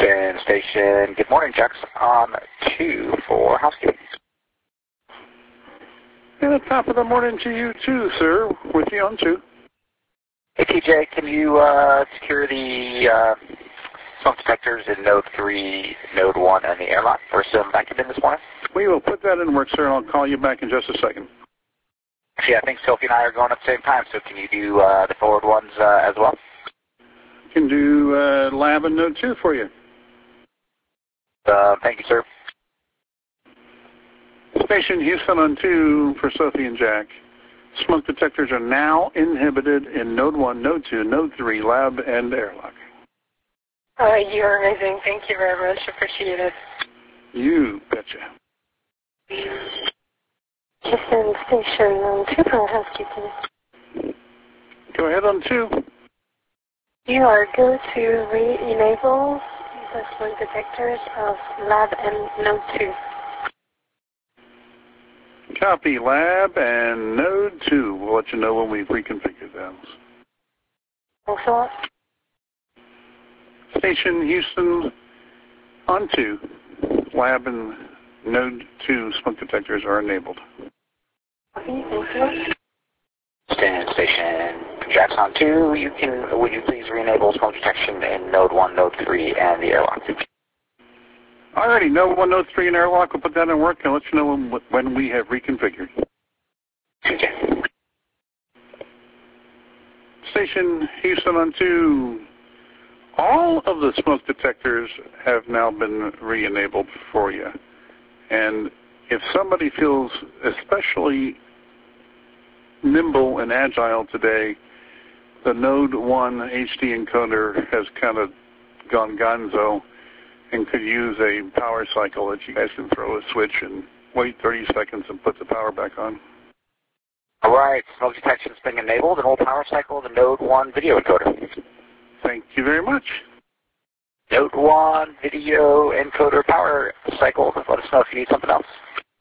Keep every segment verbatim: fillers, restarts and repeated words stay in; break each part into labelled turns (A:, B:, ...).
A: Stand station. Good morning, Jax. On two for housekeeping.
B: At the top of the morning to you too, sir. With you on two.
A: Hey, T J, can you uh, secure the uh, smoke detectors in Node three, Node one, and the airlock for some vacuum in this morning?
B: We will put that in work, sir, and I'll call you back in just a second.
A: Actually, I think Sophie and I are going at the same time, so can you do uh, the forward ones uh, as well?
B: Can do uh, lab and Node two for you.
A: Uh, thank you, sir.
B: Station Houston on two for Sophie and Jack. Smoke detectors are now inhibited in Node one, Node two, Node three, lab, and airlock.
C: Uh, you're amazing. Thank you very much. Appreciate it.
B: You betcha.
C: Houston Station on two for housekeeping.
B: Go ahead on two.
C: You are good to re-enable the smoke detectors of lab and Node two.
B: Copy lab and Node two. We'll let you know when we've reconfigured those.
C: Thanks a lot.
B: Station Houston on two. Lab and Node two smoke detectors are enabled.
C: Okay, thank you.
A: Stand station. Jax on two. You can. Would you please re-enable smoke detection in Node one, Node three, and the airlock?
B: Alrighty, Node one, Node three, and airlock. We'll put that in work and let you know when, when we have reconfigured.
A: Okay.
B: Station Houston on two. All of the smoke detectors have now been re-enabled for you. And if somebody feels especially nimble and agile today, the Node one H D encoder has kind of gone gonzo and could use a power cycle that you guys can throw a switch and wait thirty seconds and put the power back on.
A: All right, smoke detection's been enabled, and we'll power cycle the Node one video encoder.
B: Thank you very much.
A: Node one video encoder power cycle. Let us know if you need something else.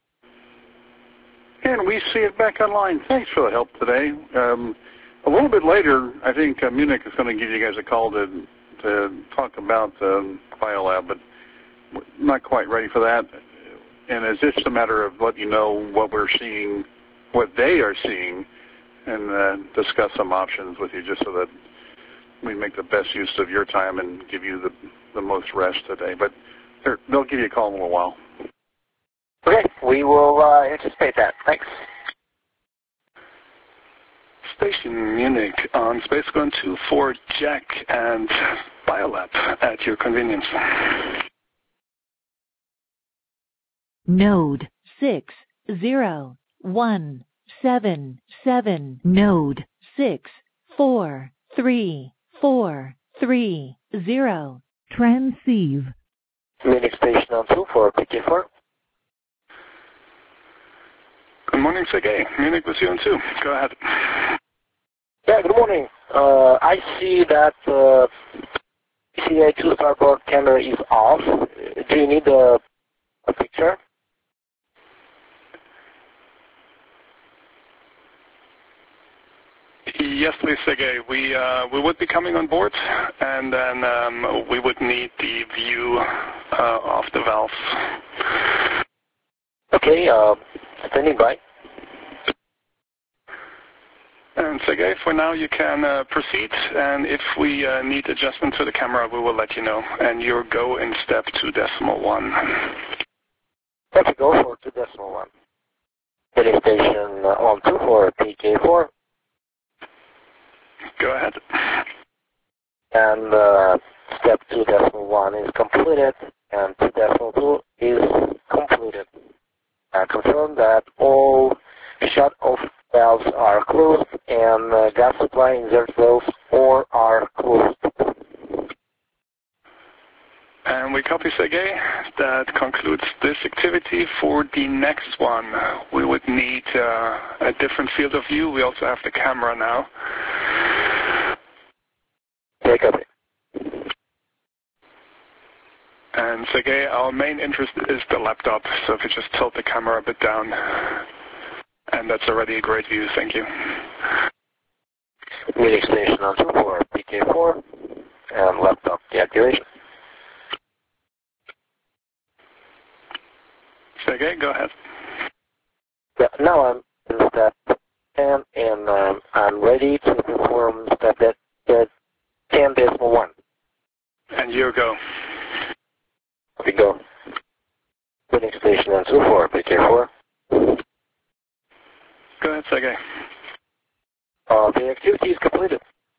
B: And we see it back online. Thanks for the help today. Um, a little bit later, I think uh, Munich is going to give you guys a call to to talk about um, BioLab, but we're not quite ready for that. And it's just a matter of letting you know what we're seeing, what they are seeing, and uh, discuss some options with you just so that we make the best use of your time and give you the, the most rest today. But they'll give you a call in a little while.
A: Okay, we will uh, anticipate that. Thanks.
B: Station Munich on Space Going to for Jack and BioLab at your convenience.
D: Node six zero one seven seven. Node six four three four three zero. Transceive.
A: Munich Station on two for P K four.
B: Good morning, Sergey. Munich with you on two. Go ahead.
A: Yeah, good morning. Uh, I see that uh, C A two starboard camera is off. Do you need a, a picture?
B: Yes, please, Sergey. We uh, we would be coming on board, and then um, we would need the view uh, of the valves.
A: Okay, uh, standing by.
B: And Sergey, for now you can uh, proceed, and if we uh, need adjustment to the camera, we will let you know. And you'll go in step two decimal one.
A: Let's go for two decimal one. Heading station uh, on two for P K four.
B: Go ahead.
A: And uh, step two decimal one is completed, and two decimal two is completed. Uh, confirm that all shut-off valves are closed and uh, gas supply insert valves or are closed.
B: And we copy, Sergey. That concludes this activity. For the next one, we would need uh, a different field of view. We also have the camera now.
A: Yeah, copy.
B: And Sergey, our main interest is the laptop, so if you just tilt the camera a bit down. And that's already a great view, thank you.
A: Munich Station on two for P K four and laptop deactivation.
B: Sergey, go ahead.
A: Yeah, now I'm in step ten, and um, I'm ready to perform step that, that ten decimal one.
B: And you go.
A: We go. Winning station and so forth. Be careful.
B: Go ahead, Sergey.
A: Uh, the activity is completed.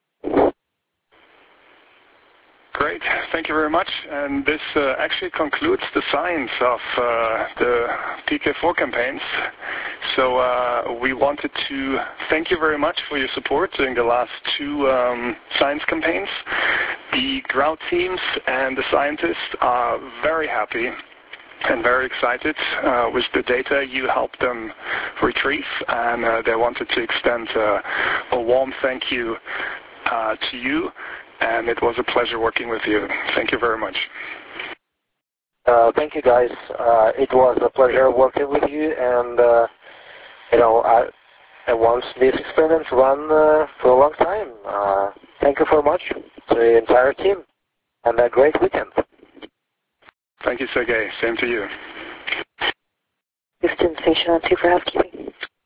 B: Great. Thank you very much. And this uh, actually concludes the science of uh, the P K four campaigns. So uh, we wanted to thank you very much for your support during the last two um, science campaigns. The ground teams and the scientists are very happy and very excited uh, with the data you helped them retrieve, and uh, they wanted to extend uh, a warm thank you uh, to you, and it was a pleasure working with you. Thank you very much.
A: Uh, thank you, guys. Uh, it was a pleasure working with you, and uh, you know, I, I want this experiment to run uh, for a long time. Uh, thank you very much to the entire team, and a great weekend.
B: Thank you, Sergey. Same to you.
C: Houston, station on two for housekeeping.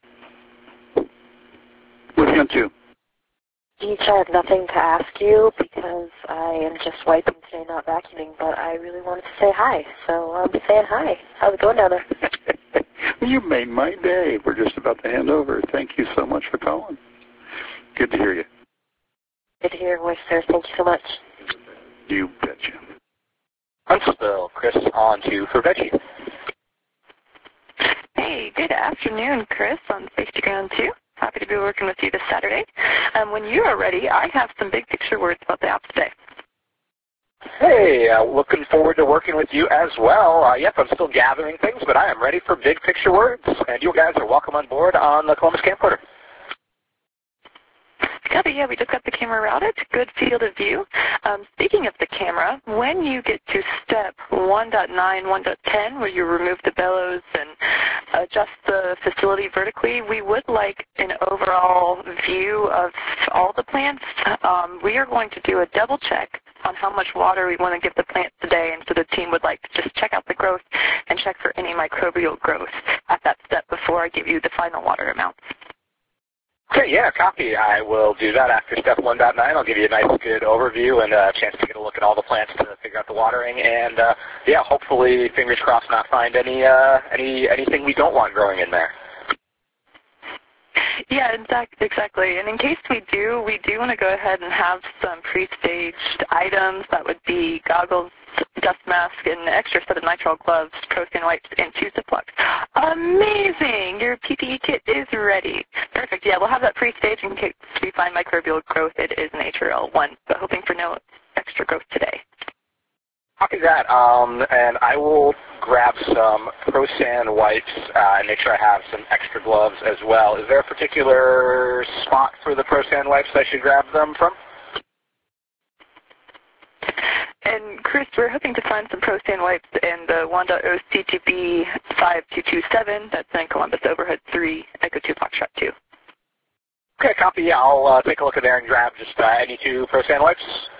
B: Moving on two.
C: Each, I have nothing to ask you because I am just wiping today, not vacuuming, but I really wanted to say hi, so I'm saying hi. How's it going down there?
B: You made my day. We're just about to hand over. Thank you so much for calling. Good to hear you.
C: Good to hear your voice, sir. Thank you so much.
B: You betcha.
A: Huntsville, Chris on two for Veggie.
E: Hey, good afternoon, Chris on Space to Ground two. Happy to be working with you this Saturday. Um, when you are ready, I have some big picture words about the app today.
A: Hey, uh, looking forward to working with you as well. Uh, yep, I'm still gathering things, but I am ready for big picture words, and you guys are welcome on board on the Columbus Camcorder.
E: Copy, yeah, we just got the camera routed. Good field of view. Um, speaking of the camera, when you get to step one point nine, one point ten, where you remove the bellows and adjust the facility vertically, we would like an overall view of all the plants. Um, we are going to do a double check on how much water we want to give the plants today, and so the team would like to just check out the growth and check for any microbial growth at that step before I give you the final water amount.
A: Okay, yeah, copy. I will do that after step one point nine. I'll give you a nice, good overview and a chance to get a look at all the plants to figure out the watering. And, uh, yeah, hopefully, fingers crossed, not find any, uh, any anything we don't want growing in there.
E: Yeah, exactly. And in case we do, we do want to go ahead and have some pre-staged items. That would be goggles, dust mask, and an extra set of nitrile gloves, Procyan wipes, and two Ziplocs. Amazing! Your P P E kit is ready. Perfect. Yeah, we'll have that pre-staged in case we find microbial growth. It is an H R L one, but hoping for no extra growth today.
A: Copy that. Um, and I will grab some Procyan wipes uh, and make sure I have some extra gloves as well. Is there a particular spot for the Procyan wipes I should grab them from?
E: And Chris, we're hoping to find some Procyan wipes in the one point oh C T B five two two seven. That's in Columbus Overhead three, Echo two, Foxtrot two.
A: Okay, copy. Yeah, I'll uh, take a look at there and grab just uh, any two Procyan wipes.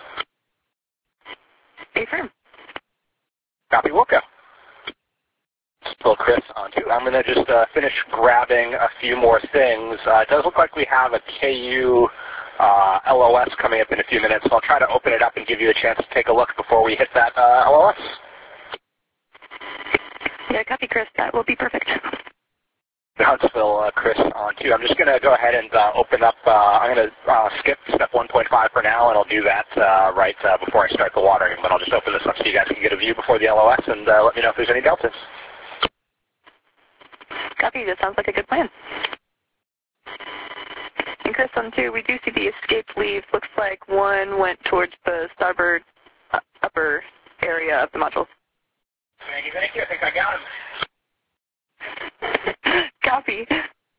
E: Affirm.
A: Copy, Wilco. Still Chris on two. I'm going to just uh, finish grabbing a few more things. Uh, it does look like we have a K U uh, L O S coming up in a few minutes, so I'll try to open it up and give you a chance to take a look before we hit that uh, L O S.
E: Yeah, copy, Chris. That will be perfect.
A: Huntsville, uh, Chris on two. I'm just going to go ahead and uh, open up. Uh, I'm going to uh, skip step one point five for now, and I'll do that uh, right uh, before I start the watering. But I'll just open this up so you guys can get a view before the L O S, and uh, let me know if there's any deltas.
E: Copy. That sounds like a good plan. And Chris, on two, we do see the escape leaves. Looks like one went towards the starboard uh, upper area of the module.
A: Thank you, thank you. I think I got him.
E: Copy.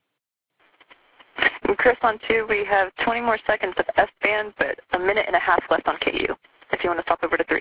E: And Chris, on two, we have twenty more seconds of S-band, but a minute and a half left on K U, if you want to stop over to three.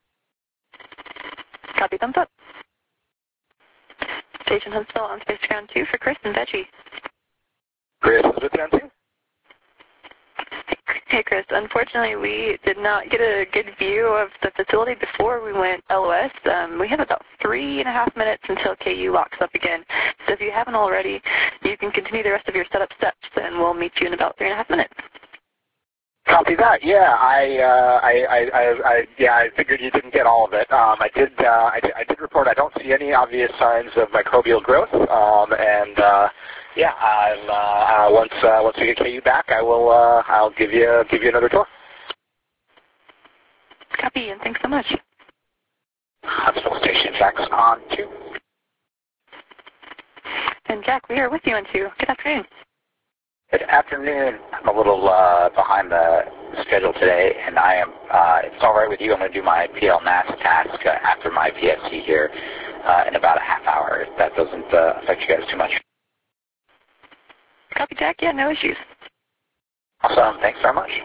E: Copy, thumbs up. Station Huntsville on Space Ground two for Chris and Veggie.
A: Chris is with you on two.
E: Hey, Chris, Hey, Chris. Unfortunately, we did not get a good view of the facility before we went L O S. Um, we have about three and a half minutes until K U locks up again. So if you haven't already, you can continue the rest of your setup steps, and we'll meet you in about three and a half minutes.
A: Copy that. Yeah, I, uh, I, I, I, I, yeah, I figured you didn't get all of it. Um, I did, uh, I did, I did report. I don't see any obvious signs of microbial growth. Um, and uh, yeah, I'll, uh, uh, once, uh, once we get K U back, I will, uh, I'll give you, give you another tour.
E: Copy, and thanks so much.
A: Huntsville Station Jack's on two.
E: And Jack, we are with you on two. Good afternoon.
A: Good afternoon. I'm a little uh, behind the schedule today, and I am, uh, if it's all right with you, I'm going to do my P L N A S task uh, after my P S C here uh, in about a half hour, if that doesn't uh, affect you guys too much.
E: Copy, Jack. Yeah, no issues.
A: Awesome. Thanks very much.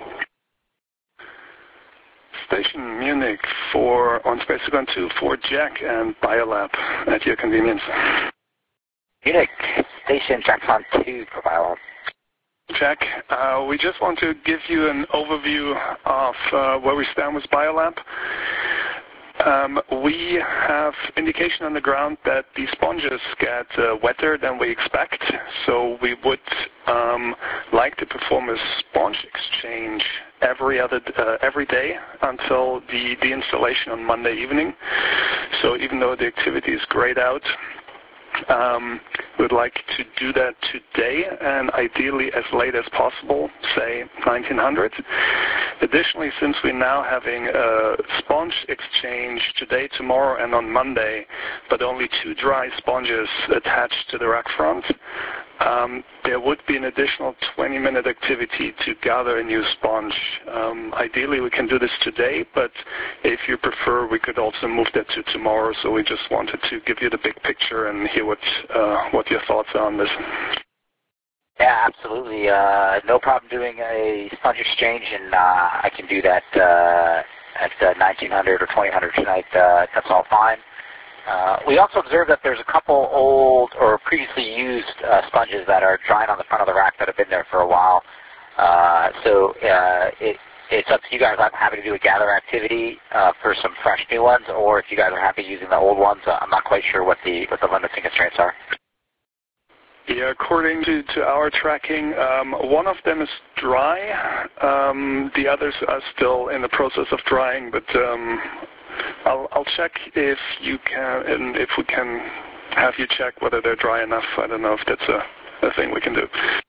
B: Station Munich for on SpaceGround two for Jack and Biolab at your convenience.
A: Munich Station Jack's on two for Biolab.
B: Jack, uh, we just want to give you an overview of uh, where we stand with Biolab. Um, we have indication on the ground that the sponges get uh, wetter than we expect, so we would um, like to perform a sponge exchange every other uh, every day until the, the installation on Monday evening. So even though the activity is grayed out, Um, we'd like to do that today and ideally as late as possible, say nineteen hundred. Additionally, since we're now having a sponge exchange today, tomorrow, and on Monday, but only two dry sponges attached to the rack front, um, there would be an additional twenty minute activity to gather a new sponge. Um, ideally, we can do this today, but if you prefer, we could also move that to tomorrow. So we just wanted to give you the big picture and hear what uh, what your thoughts are on this.
A: Yeah, absolutely. Uh, no problem doing a sponge exchange, and uh, I can do that uh, at uh, nineteen hundred or twenty hundred tonight. Uh, that's all fine. Uh, we also observed that there's a couple old or previously used uh, sponges that are drying on the front of the rack that have been there for a while. Uh, so uh, it, it's up to you guys. I'm happy to do a gather activity uh, for some fresh new ones, or if you guys are happy using the old ones, uh, I'm not quite sure what the what the limiting constraints are.
B: Yeah, according to, to our tracking, um, one of them is dry. Um, the others are still in the process of drying, but um, I'll, I'll check if you can, and if we can have you check whether they're dry enough. I don't know if that's a, a thing we can do.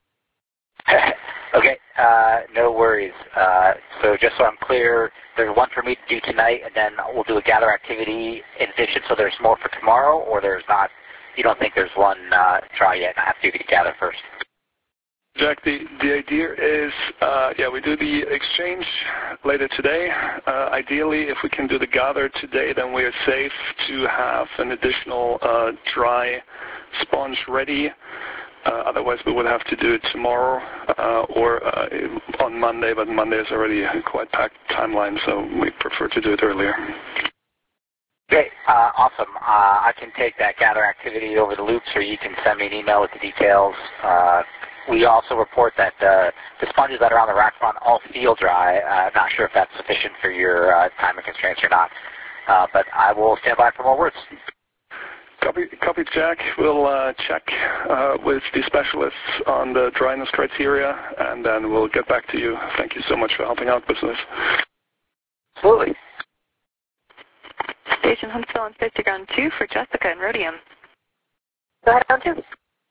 A: Okay, uh, no worries. Uh, so just so I'm clear, there's one for me to do tonight, and then we'll do a gather activity in addition, so there's more for tomorrow, or there's not? You don't think there's one uh, try yet, and I have to do the gather first?
B: Jack, the, the idea is, uh, yeah, we do the exchange later today. Uh, ideally, if we can do the gather today, then we are safe to have an additional uh, dry sponge ready. Uh, otherwise, we would have to do it tomorrow uh, or uh, on Monday, but Monday is already a quite packed timeline, so we prefer to do it earlier.
A: Great. Uh, awesome. Uh, I can take that gather activity over the loops, or you can send me an email with the details. Uh, we also report that uh, the sponges that are on the rack front all feel dry. Uh, not sure if that's sufficient for your uh, timing constraints or not, uh, but I will stand by for more words.
B: Copy, copy Jack. We'll uh, check uh, with the specialists on the dryness criteria, and then we'll get back to you. Thank you so much for helping out with this.
A: Absolutely.
E: Station Huntsville on SpaceGround two for Jessica and Rhodium.
C: Go ahead, on two.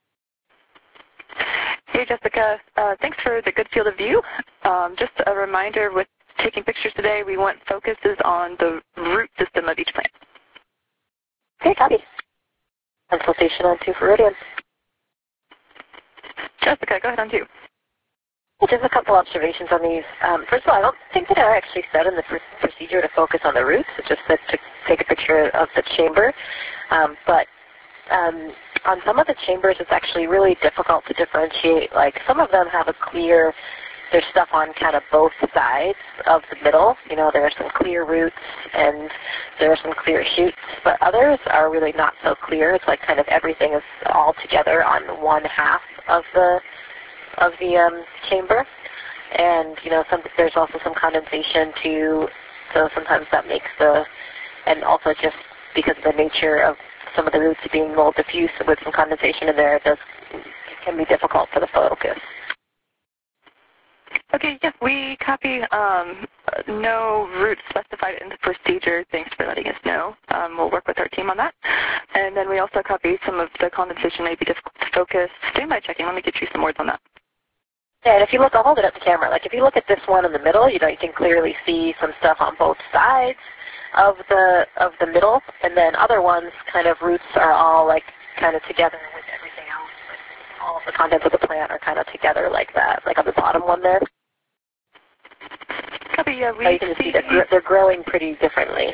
E: Hey, Jessica. Uh, thanks for the good field of view. Um, just a reminder, with taking pictures today, we want focuses on the root system of each plant.
C: Okay, copy. Huntsville Station on two for Rhodium.
E: Jessica, go ahead on two.
C: Just a couple observations on these. Um, first of all, I don't think that I actually said in the pr procedure to focus on the roots. It just said to take a picture of the chamber. Um, but um, on some of the chambers, it's actually really difficult to differentiate. Like, some of them have a clear, there's stuff on kind of both sides of the middle. You know, there are some clear roots and there are some clear shoots. But others are really not so clear. It's like kind of everything is all together on one half of the of the um, chamber. and you know, some, there's also some condensation too. So sometimes that makes the, and also just because of the nature of some of the roots being a little diffuse with some condensation in there, it does it can be difficult for the focus.
E: Okay, yes, we copy um, no route specified in the procedure. Thanks for letting us know. Um, we'll work with our team on that. And then we also copy some of the condensation may be difficult to focus. Standby checking. Let me get you some words on that.
C: Yeah, and if you look, I'll hold it up to camera. Like if you look at this one in the middle, you know, you can clearly see some stuff on both sides of the of the middle, and then other ones kind of roots are all like kind of together with everything else. Like all of the contents of the plant are kind of together like that, like on the bottom one there.
E: Copy, yeah, we
C: so you can
E: see
C: see that gr- they're growing pretty differently.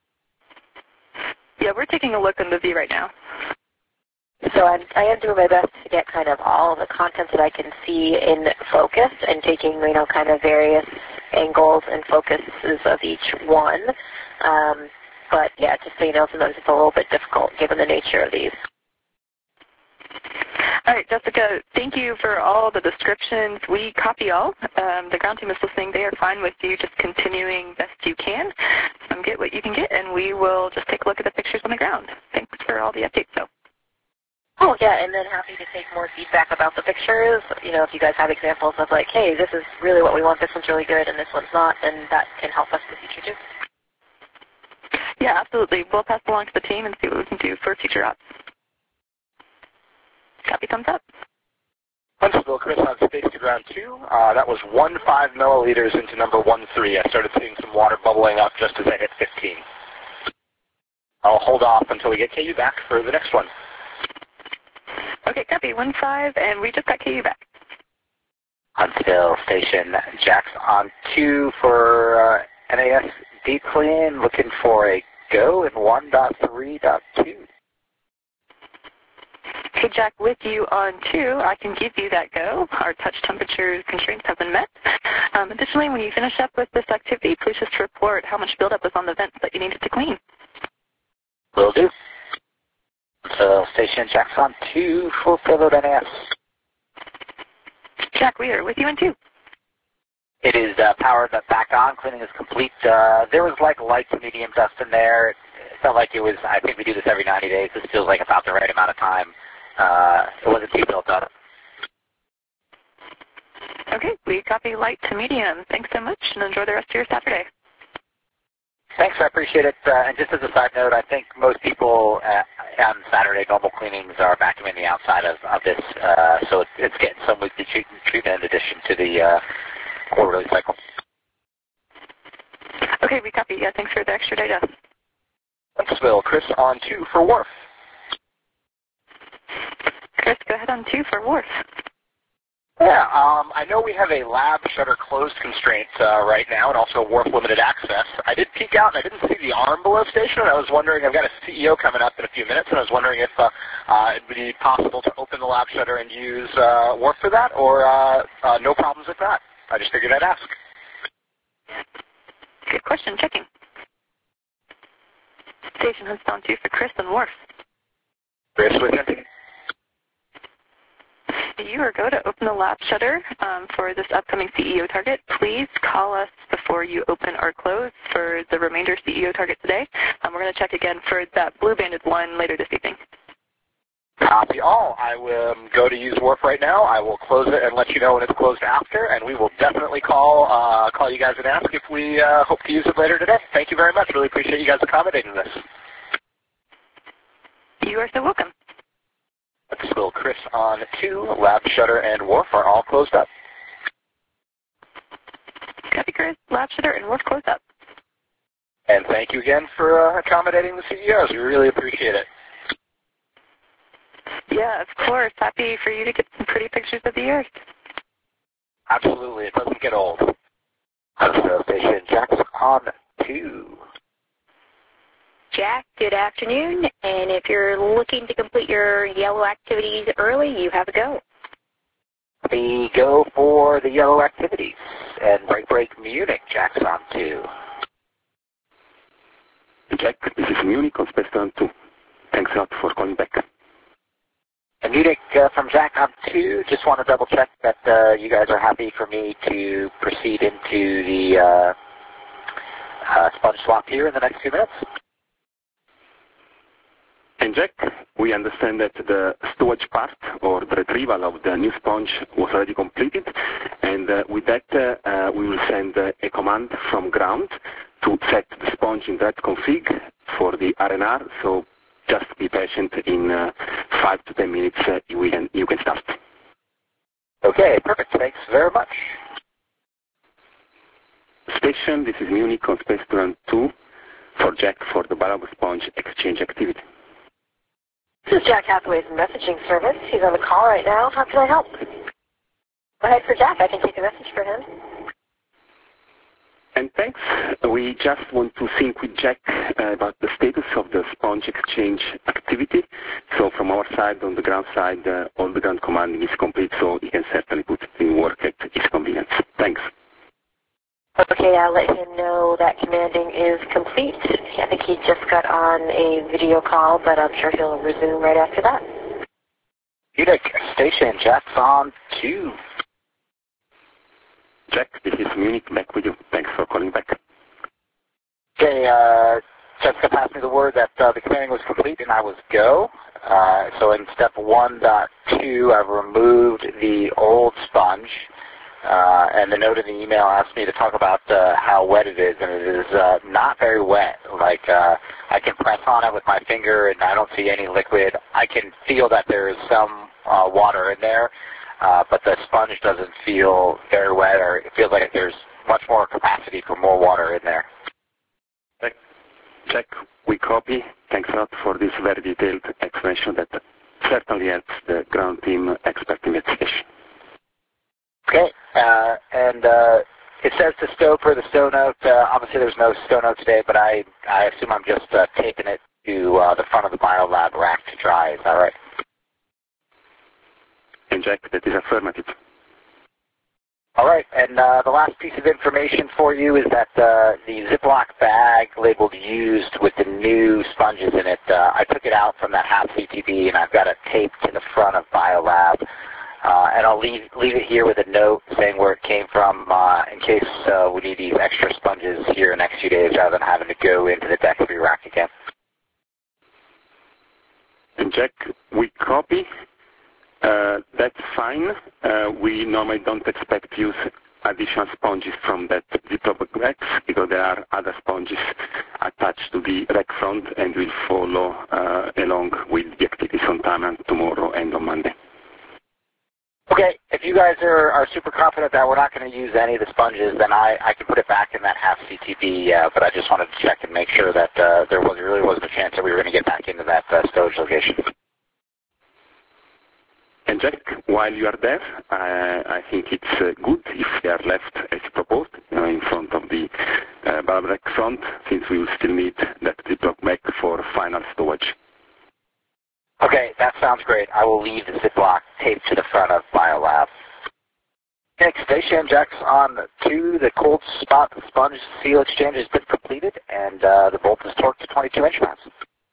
E: Yeah, we're taking a look on the view right now.
C: So I'm, I am doing my best to get kind of all of the contents that I can see in focus and taking, you know, kind of various angles and focuses of each one. Um, but yeah, just so you know, sometimes it's a little bit difficult given the nature of these.
E: All right, Jessica, thank you for all the descriptions. We copy all. Um, the ground team is listening. They are fine with you just continuing best you can. Um, get what you can get, and we will just take a look at the pictures on the ground. Thanks for all the updates, though.
C: Oh, yeah, and then happy to take more feedback about the pictures. You know, if you guys have examples of like, hey, this is really what we want, this one's really good, and this one's not, then that can help us in the future, too.
E: Yeah, absolutely. We'll pass along to the team and see what we can do for future ops. Copy, thumbs up.
A: Huntsville, Chris on Space to Ground two. Uh, that was one five milliliters into number one three. I started seeing some water bubbling up just as I hit fifteen. I'll hold off until we get K U back for the next one.
E: Okay, copy. one five, and we just got K U back.
A: Huntsville Station, Jax on two for uh, N A S deep clean, looking for a go in one point three point two.
E: Hey, Jack, with you on two, I can give you that go. Our touch temperature constraints have been met. Um, additionally, when you finish up with this activity, please just report how much buildup was on the vents that you needed to clean.
A: Will do. So Station Jax on two for payload N A S.
E: Jack, we are with you on two.
A: It is uh, powered back on. Cleaning is complete. Uh, there was like light to medium dust in there. It felt like it was, I think we do this every ninety days. This feels like about the right amount of time. Uh, it wasn't too built up.
E: Okay, we copy light to medium. Thanks so much, and enjoy the rest of your Saturday.
A: Thanks, I appreciate it. Uh, and just as a side note, I think most people uh, on Saturday normal cleanings are vacuuming the outside of, of this, uh, so it's, it's getting some weekly treatment in addition to the uh, quarterly cycle.
E: Okay, we copy. Yeah, thanks for the extra data.
A: Huntsville, Chris on two for Wharf.
E: Chris, go ahead on two for Wharf.
A: Yeah, um, I know we have a lab shutter closed constraint uh, right now and also Wharf limited access. I did peek out and I didn't see the arm below station. I was wondering, I've got a C E O coming up in a few minutes, and I was wondering if uh, uh, it would be possible to open the lab shutter and use uh, Wharf for that, or uh, uh, no problems with that. I just figured I'd ask.
E: Good question. Checking. Station host on two for Chris and Wharf.
A: Chris with you.
E: You are go to open the lab shutter um, for this upcoming C E O target. Please call us before you open or close for the remainder C E O target today. Um, we're going to check again for that blue banded one later this evening.
A: Copy all. I will um, go to use Wharf right now. I will close it and let you know when it's closed after, and we will definitely call uh, call you guys and ask if we uh, hope to use it later today. Thank you very much. Really appreciate you guys accommodating this.
E: You are so welcome.
A: Huntsville, Chris on two. Lab shutter and Wharf are all closed up.
E: Copy, Chris. Lab shutter and Wharf closed up.
A: And thank you again for uh, accommodating the C E Os. We really appreciate it.
E: Yeah, of course. Happy for you to get some pretty pictures of the Earth.
A: Absolutely. It doesn't get old. Huntsville Station, Jax on two.
F: Jack, good afternoon. And if you're looking to complete your yellow activities early, you have a go.
A: The go for the yellow activities. And break break Munich, Jax on two.
G: Jack, this is Munich on Space Ground two. Thanks a lot for calling back.
A: And Munich uh, from Jack on two, just want to double check that uh, you guys are happy for me to proceed into the uh, uh, sponge swap here in the next few minutes.
G: And Jack, we understand that the stowage part or the retrieval of the new sponge was already completed, and uh, with that uh, uh, we will send uh, a command from ground to set the sponge in that config for the R N R, so just be patient. In uh, five to ten minutes uh, you, can, you can start.
A: Okay, perfect. Thanks very much.
G: Station, this is Munich on Space Plan two for Jack for the Balog sponge exchange activity.
C: This is Jack Hathaway's messaging service. He's on the call right now. How can I help? Go ahead for Jack. I can take a message for him.
G: And thanks. We just want to sync with Jack uh, about the status of the sponge exchange activity. So from our side, on the ground side, uh, all the ground commanding is complete, so he can certainly put it in work at his convenience. Thanks.
C: Okay, I'll let him know that commanding is complete. I think he just got on a video call, but I'm sure he'll resume right after that.
A: Munich station, Jack's on two.
G: Jack, this is Munich, back with you. Thanks for calling back.
A: Okay, uh, Jessica passed me the word that uh, the commanding was complete and I was go. Uh, so in step one point two, I've removed the old sponge. Uh, and the note in the email asked me to talk about uh, how wet it is, and it is uh, not very wet. Like, uh, I can press on it with my finger, and I don't see any liquid. I can feel that there is some uh, water in there, uh, but the sponge doesn't feel very wet, or it feels like there's much more capacity for more water in there.
G: Check, check. We copy. Thanks a lot for this very detailed explanation that certainly helps the ground team expert investigation.
A: Okay, uh, and uh, it says to stow per the stow note. Uh, obviously, there's no stow note today, but I, I assume I'm just uh, taping it to uh, the front of the BioLab rack to dry. Is that right?
G: And Jack, that is affirmative.
A: All right, and uh, the last piece of information for you is that uh, the Ziploc bag labeled used with the new sponges in it, uh, I took it out from that half C T B, and I've got it taped to the front of BioLab. Uh, and I'll leave, leave it here with a note saying where it came from uh, in case uh, we need these extra sponges here in the next few days rather than having to go into the Deckleview rack again.
G: And Jack, we copy. Uh, that's fine. Uh, we normally don't expect to use additional sponges from that Ziploc rack because there are other sponges attached to the rack front and will follow uh, along with the activities on time and tomorrow and on Monday.
A: Okay, if you guys are, are super confident that we're not going to use any of the sponges, then I, I can put it back in that half C T B, uh, but I just wanted to check and make sure that uh, there was, really wasn't a chance that we were going to get back into that uh, stowage location.
G: And Jack, while you are there, uh, I think it's uh, good if they are left as proposed, you know, in front of the uh, bulb rack front, since we will still need that Ziploc bag for final storage.
A: Okay, that sounds great. I will leave the Ziploc taped to the front of BioLab. Next station, Jack's on two. The cold spot sponge seal exchange has been completed, and uh, the bolt is torqued to twenty-two inch mounts.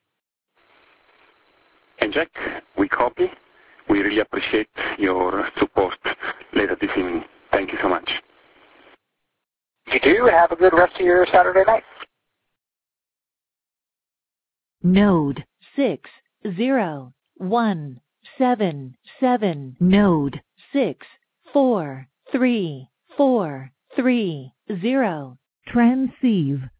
G: And Jack, we copy. We really appreciate your support later this evening. Thank you so much.
A: You do. Have a good rest of your Saturday night.
D: Node six. Zero, one, seven, seven, node, six, four, three, four, three, zero, transceive.